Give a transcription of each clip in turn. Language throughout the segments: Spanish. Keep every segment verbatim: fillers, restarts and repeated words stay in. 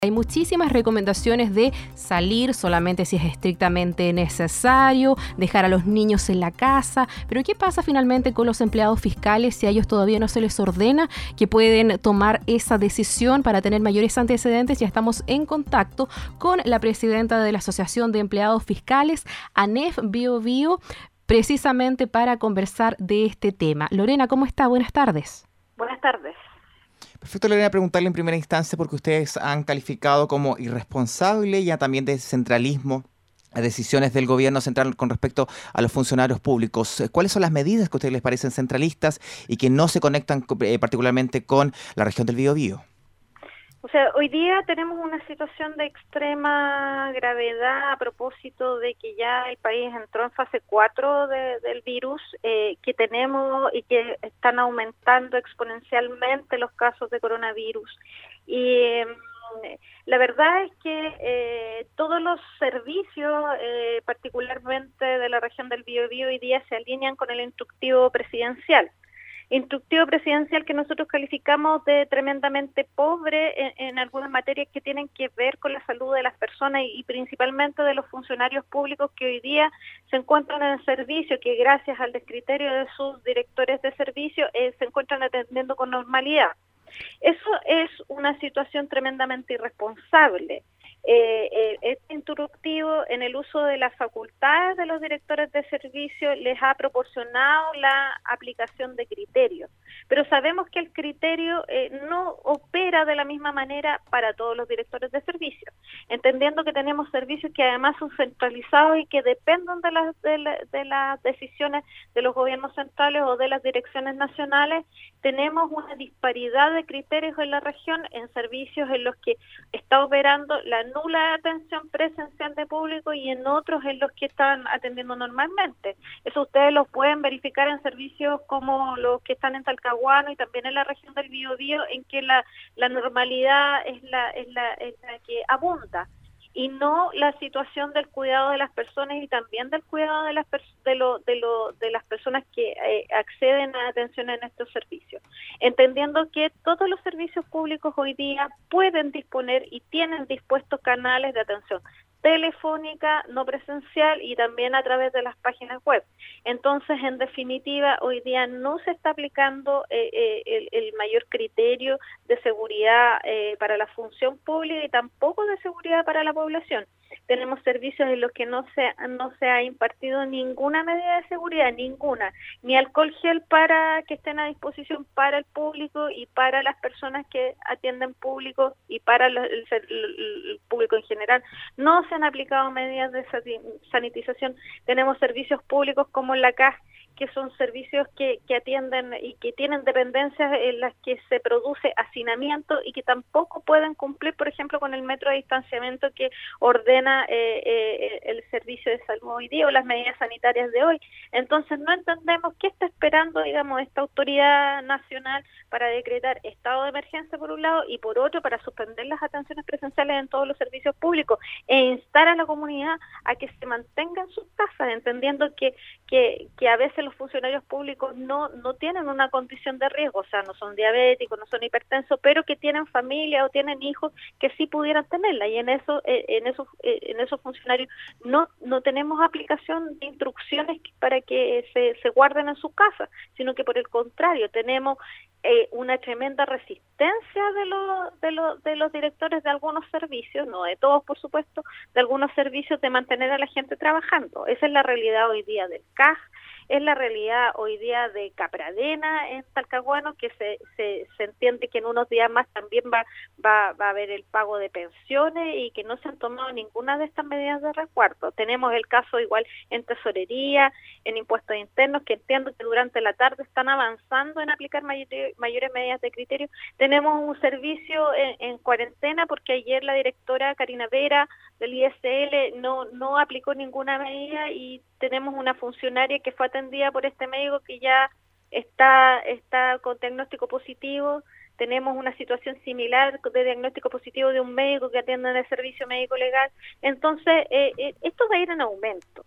Hay muchísimas recomendaciones de salir solamente si es estrictamente necesario, dejar a los niños en la casa, pero ¿qué pasa finalmente con los empleados fiscales si a ellos todavía no se les ordena que pueden tomar esa decisión para tener mayores antecedentes? Ya estamos en contacto con la presidenta de la Asociación de Empleados Fiscales, ANEF Bio Bio, precisamente para conversar de este tema. Lorena, ¿cómo está? Buenas tardes. Buenas tardes. Perfecto, Lorena, preguntarle en primera instancia porque ustedes han calificado como irresponsable y ya también de centralismo a decisiones del gobierno central con respecto a los funcionarios públicos. ¿Cuáles son las medidas que a ustedes les parecen centralistas y que no se conectan eh, particularmente con la región del Biobío? O sea, hoy día tenemos una situación de extrema gravedad a propósito de que ya el país entró en fase cuatro de, del virus, eh, que tenemos y que están aumentando exponencialmente los casos de coronavirus. Y eh, la verdad es que eh, todos los servicios, eh, particularmente de la región del Biobío, hoy día se alinean con el instructivo presidencial. Instructivo presidencial que nosotros calificamos de tremendamente pobre en, en algunas materias que tienen que ver con la salud de las personas y, y principalmente de los funcionarios públicos que hoy día se encuentran en el servicio, que gracias al descriterio de sus directores de servicio eh, se encuentran atendiendo con normalidad. Eso es una situación tremendamente irresponsable. Eh, eh, este instructivo en el uso de las facultades de los directores de servicio les ha proporcionado la aplicación de criterios, pero sabemos que el criterio eh, no opera de la misma manera para todos los directores de servicio, entendiendo que tenemos servicios que además son centralizados y que dependen de las, de, la, de las decisiones de los gobiernos centrales o de las direcciones nacionales. Tenemos una disparidad de criterios en la región en servicios en los que está operando la nula atención presencial de público y en otros en los que están atendiendo normalmente. Eso ustedes lo pueden verificar en servicios como los que están en Talcahuano y también en la región del Biobío, en que la, la normalidad es la, es, la, es la que abunda, y no la situación del cuidado de las personas y también del cuidado de las de lo, de lo, de las personas que eh, acceden a atención en estos servicios, entendiendo que todos los servicios públicos hoy día pueden disponer y tienen dispuestos canales de atención telefónica, no presencial y también a través de las páginas web. Entonces, en definitiva, hoy día no se está aplicando eh, eh, el, el mayor criterio de seguridad eh, para la función pública y tampoco de seguridad para la población. Tenemos servicios en los que no se, no se ha impartido ninguna medida de seguridad, ninguna, ni alcohol gel para que estén a disposición para el público y para las personas que atienden público y para el, el, el público en general. No se han aplicado medidas de sanitización. Tenemos servicios públicos como la C A S, que son servicios que, que atienden y que tienen dependencias en las que se produce hacinamiento y que tampoco pueden cumplir, por ejemplo, con el metro de distanciamiento que ordena eh, eh, el servicio de salud hoy día o las medidas sanitarias de hoy. Entonces no entendemos qué está esperando, digamos, esta autoridad nacional para decretar estado de emergencia por un lado y por otro para suspender las atenciones presenciales en todos los servicios públicos e instar a la comunidad a que se mantenga en sus casas, entendiendo que, que, que a veces los funcionarios públicos no, no tienen una condición de riesgo, o sea, no son diabéticos, no son hipertensos, pero que tienen familia o tienen hijos que sí pudieran tenerla, y en eso, eh, en esos, eh, en esos funcionarios no, no tenemos aplicación de instrucciones para que se, se guarden en su casa, sino que por el contrario, tenemos eh, una tremenda resistencia de los, de los, de los directores de algunos servicios, no de todos por supuesto, de algunos servicios de mantener a la gente trabajando. Esa es la realidad hoy día del C A S, es la realidad hoy día de Capradena en Talcahuano, que se, se, se entiende que en unos días más también va, va, va a haber el pago de pensiones y que no se han tomado ninguna de estas medidas de resguardo. Tenemos el caso igual en tesorería, en impuestos internos, que entiendo que durante la tarde están avanzando en aplicar mayor, mayores medidas de criterio. Tenemos un servicio en, en cuarentena porque ayer la directora Karina Vera del I S L no, no aplicó ninguna medida y tenemos una funcionaria que fue atendida por este médico que ya está, está con diagnóstico positivo. Tenemos una situación similar de diagnóstico positivo de un médico que atiende en el servicio médico legal. Entonces, eh, eh, esto va a ir en aumento.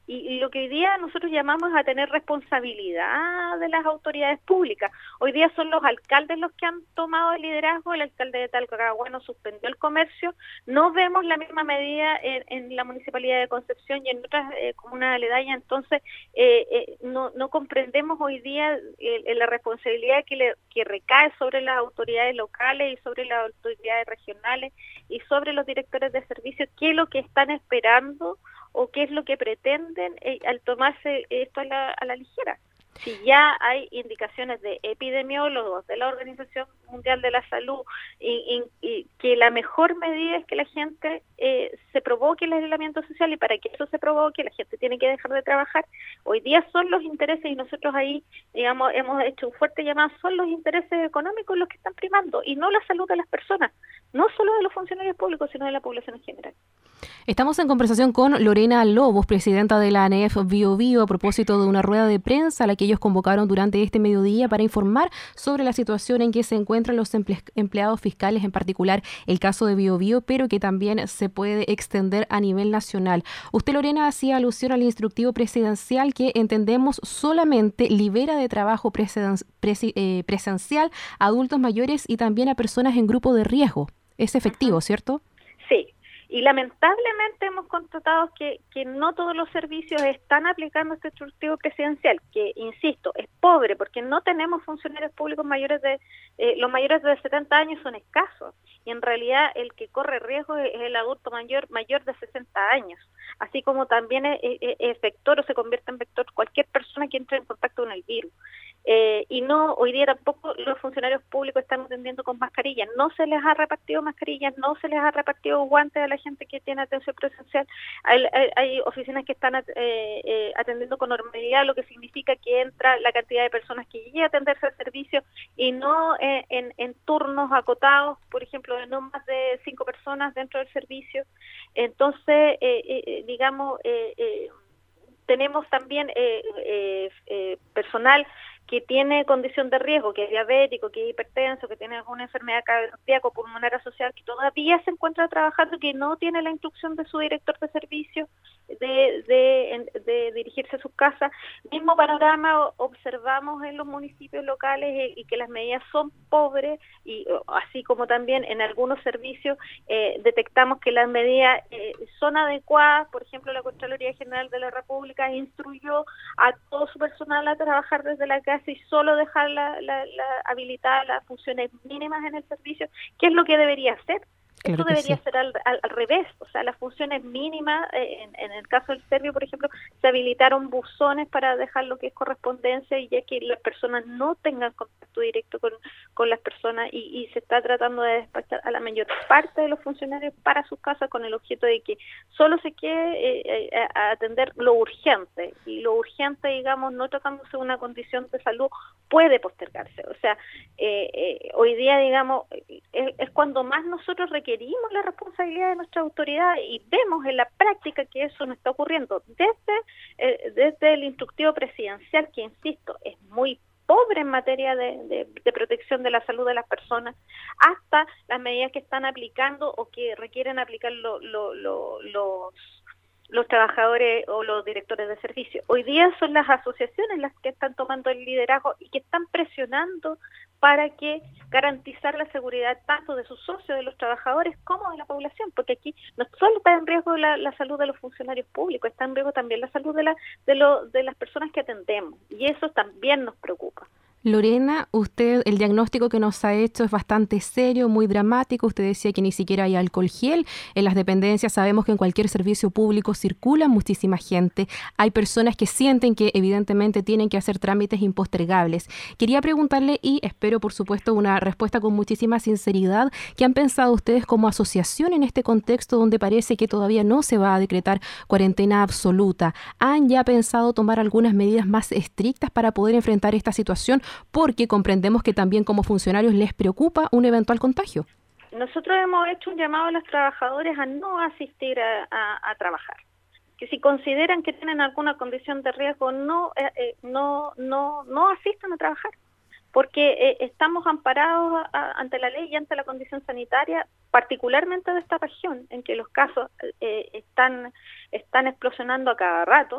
y, y lo que hoy día nosotros llamamos a tener responsabilidad de las autoridades públicas. Hoy día son los alcaldes los que han tomado el liderazgo. El alcalde de Talcahuano suspendió el comercio. No vemos la misma medida en, en la Municipalidad de Concepción y en otras eh, comunas aledañas. Entonces, eh, eh, no, no comprendemos hoy día eh, la responsabilidad que, le, que recae sobre las autoridades locales y sobre las autoridades regionales y sobre los directores de servicios, qué es lo que están esperando o qué es lo que pretenden eh, al tomarse esto a la, a la ligera. Si ya hay indicaciones de epidemiólogos, de la Organización Mundial de la Salud, y, y, y que la mejor medida es que la gente eh, se provoque el aislamiento social, y para que eso se provoque la gente tiene que dejar de trabajar. Hoy día son los intereses, y nosotros ahí, digamos, hemos hecho un fuerte llamado, son los intereses económicos los que están primando, y no la salud de las personas, no solo de los funcionarios públicos, sino de la población en general. Estamos en conversación con Lorena Lobos, presidenta de la A N E F Bio Bio, a propósito de una rueda de prensa a la que ellos convocaron durante este mediodía para informar sobre la situación en que se encuentran los emple- empleados fiscales, en particular el caso de Bio Bio, pero que también se puede extender a nivel nacional. Usted, Lorena, hacía alusión al instructivo presidencial que entendemos solamente libera de trabajo preseden- presi- eh, presencial a adultos mayores y también a personas en grupo de riesgo. Es efectivo, ¿cierto? Sí. Y lamentablemente hemos constatado que, que no todos los servicios están aplicando este instructivo presidencial, que, insisto, es pobre porque no tenemos funcionarios públicos mayores de, eh, los mayores de setenta años son escasos, y en realidad el que corre riesgo es, es el adulto mayor mayor de sesenta años, así como también es, es, es vector o se convierte en vector cualquier persona que entre en contacto con el virus. Eh, y no, hoy día tampoco los funcionarios públicos están atendiendo con mascarillas, no se les ha repartido mascarillas, no se les ha repartido guantes a la gente que tiene atención presencial. Hay, hay, hay oficinas que están eh, eh, atendiendo con normalidad, lo que significa que entra la cantidad de personas que llegue a atenderse al servicio y no eh, en, en turnos acotados, por ejemplo, de no más de cinco personas dentro del servicio. Entonces, eh, eh, digamos, eh, eh, tenemos también eh, eh, eh, personal que tiene condición de riesgo, que es diabético, que es hipertenso, que tiene alguna enfermedad cardíaca o pulmonar asociada, que todavía se encuentra trabajando, que no tiene la instrucción de su director de servicio de, de, de dirigirse a sus casas. Mismo panorama observamos en los municipios locales y que las medidas son pobres, y así como también en algunos servicios eh, detectamos que las medidas eh, son adecuadas. Por ejemplo, la Contraloría General de la República instruyó a todo su personal a trabajar desde la casa y solo dejar la, la, la habilitadas las funciones mínimas en el servicio, que es lo que debería hacer. Claro. Esto debería sí. ser al, al, al revés, o sea, las funciones mínimas, eh, en, en el caso del Servio, por ejemplo, se habilitaron buzones para dejar lo que es correspondencia, y ya que las personas no tengan contacto directo con, con las personas, y, y se está tratando de despachar a la mayor parte de los funcionarios para sus casas con el objeto de que solo se quede eh, eh, a atender lo urgente, y lo urgente, digamos, no tratándose de una condición de salud, puede postergarse. O sea, eh, eh, hoy día, digamos, es, es cuando más nosotros requerimos requerimos la responsabilidad de nuestra autoridad, y vemos en la práctica que eso no está ocurriendo desde, eh, desde el instructivo presidencial, que, insisto, es muy pobre en materia de, de, de protección de la salud de las personas, hasta las medidas que están aplicando o que requieren aplicar lo, lo, lo, los los trabajadores o los directores de servicio. Hoy día son las asociaciones las que están tomando el liderazgo y que están presionando para que garantizar la seguridad tanto de sus socios, de los trabajadores, como de la población, porque aquí no solo está en riesgo la, la salud de los funcionarios públicos, está en riesgo también la salud de, la, de, lo, de las personas que atendemos, y eso también nos preocupa. Lorena, usted, el diagnóstico que nos ha hecho es bastante serio, muy dramático. Usted decía que ni siquiera hay alcohol gel. En las dependencias sabemos que en cualquier servicio público circula muchísima gente. Hay personas que sienten que evidentemente tienen que hacer trámites impostergables. Quería preguntarle, y espero por supuesto una respuesta con muchísima sinceridad, ¿qué han pensado ustedes como asociación en este contexto donde parece que todavía no se va a decretar cuarentena absoluta? ¿Han ya pensado tomar algunas medidas más estrictas para poder enfrentar esta situación? Porque comprendemos que también como funcionarios les preocupa un eventual contagio. Nosotros hemos hecho un llamado a los trabajadores a no asistir a, a, a trabajar, que si consideran que tienen alguna condición de riesgo, no eh, eh, no no no asistan a trabajar, porque eh, estamos amparados a, a, ante la ley y ante la condición sanitaria, particularmente de esta región, en que los casos eh, están están explosionando a cada rato.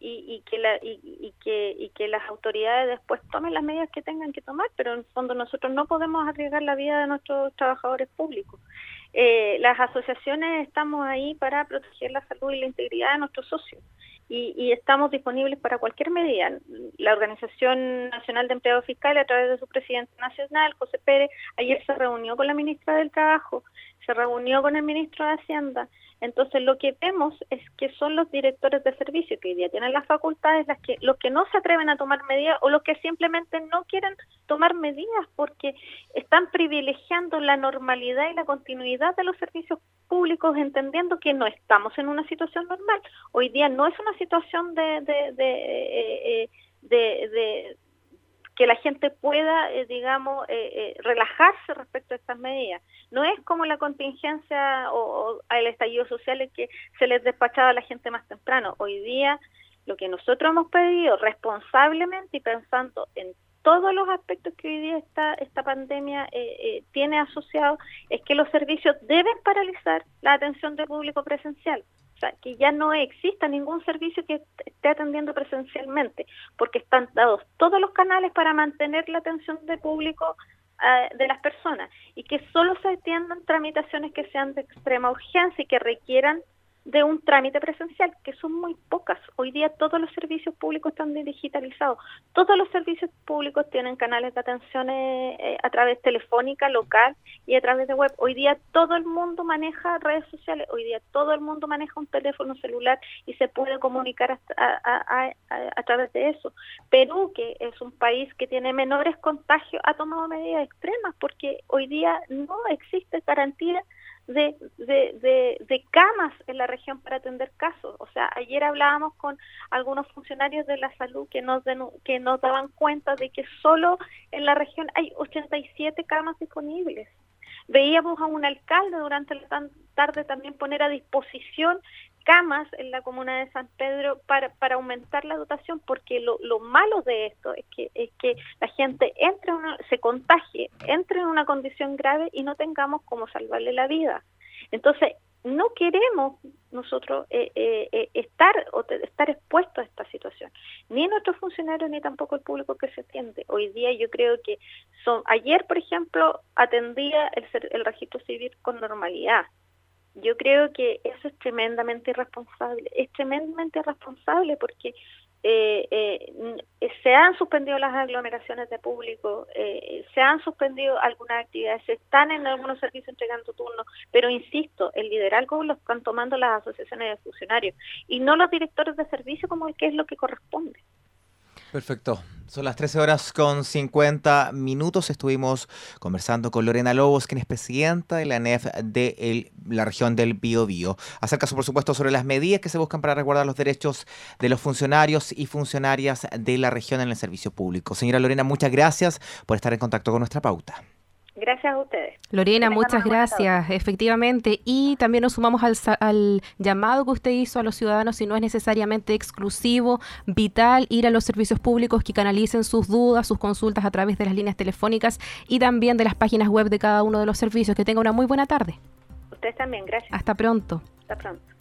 y, y que la y, y que y que las autoridades después tomen las medidas que tengan que tomar, pero en el fondo nosotros no podemos arriesgar la vida de nuestros trabajadores públicos. Eh, las asociaciones estamos ahí para proteger la salud y la integridad de nuestros socios y, y estamos disponibles para cualquier medida. La Organización Nacional de Empleados Fiscales, a través de su presidente nacional, José Pérez, ayer se reunió con la ministra del Trabajo, se reunió con el ministro de Hacienda. Entonces lo que vemos es que son los directores de servicio que hoy día tienen las facultades, las que los que no se atreven a tomar medidas o los que simplemente no quieren tomar medidas porque están privilegiando la normalidad y la continuidad de los servicios públicos, entendiendo que no estamos en una situación normal. Hoy día no es una situación de de de, eh, de, de que la gente pueda, eh, digamos, eh, eh, relajarse respecto a estas medidas. No es como la contingencia o, o el estallido social en que se les despachaba a la gente más temprano. Hoy día lo que nosotros hemos pedido responsablemente y pensando en todos los aspectos que hoy día esta, esta pandemia eh, eh, tiene asociado es que los servicios deben paralizar la atención del público presencial. O sea, que ya no exista ningún servicio que esté atendiendo presencialmente, porque están dados todos los canales para mantener la atención del público uh, de las personas y que solo se atiendan tramitaciones que sean de extrema urgencia y que requieran de un trámite presencial, que son muy pocas. Hoy día todos los servicios públicos están digitalizados. Todos los servicios públicos tienen canales de atención eh, a través telefónica, local y a través de web. Hoy día todo el mundo maneja redes sociales. Hoy día todo el mundo maneja un teléfono celular y se puede comunicar a, a, a, a, a través de eso. Perú, que es un país que tiene menores contagios, ha tomado medidas extremas porque hoy día no existe garantía De, de, de, de camas en la región para atender casos. O sea, ayer hablábamos con algunos funcionarios de la salud que nos, denu- que nos daban cuenta de que solo en la región hay ochenta y siete camas disponibles. Veíamos a un alcalde durante la tan- tarde también poner a disposición camas en la comuna de San Pedro para, para aumentar la dotación, porque lo, lo malo de esto es que es que la gente entre una, se contagie, entre en una condición grave y no tengamos cómo salvarle la vida. Entonces, no queremos nosotros eh, eh, eh, estar o te, estar expuestos a esta situación, ni nuestros funcionarios ni tampoco el público que se atiende. Hoy día yo creo que son ayer, por ejemplo, atendía el, el registro civil con normalidad. Yo creo que eso es tremendamente irresponsable, es tremendamente irresponsable porque eh, eh, se han suspendido las aglomeraciones de público, eh, se han suspendido algunas actividades, se están en algunos servicios entregando turnos, pero insisto, el liderazgo lo están tomando las asociaciones de funcionarios y no los directores de servicio como el que es lo que corresponde. Perfecto. Son las trece horas con cincuenta minutos. Estuvimos conversando con Lorena Lobos, quien es presidenta de la A N E F de el, la región del Biobío. Acerca, por supuesto, sobre las medidas que se buscan para resguardar los derechos de los funcionarios y funcionarias de la región en el servicio público. Señora Lorena, muchas gracias por estar en contacto con nuestra pauta. Gracias a ustedes. Lorena, muchas gracias, efectivamente. Y también nos sumamos al, al llamado que usted hizo a los ciudadanos, si no es necesariamente exclusivo, vital, ir a los servicios públicos que canalicen sus dudas, sus consultas a través de las líneas telefónicas y también de las páginas web de cada uno de los servicios. Que tenga una muy buena tarde. Ustedes también, gracias. Hasta pronto. Hasta pronto.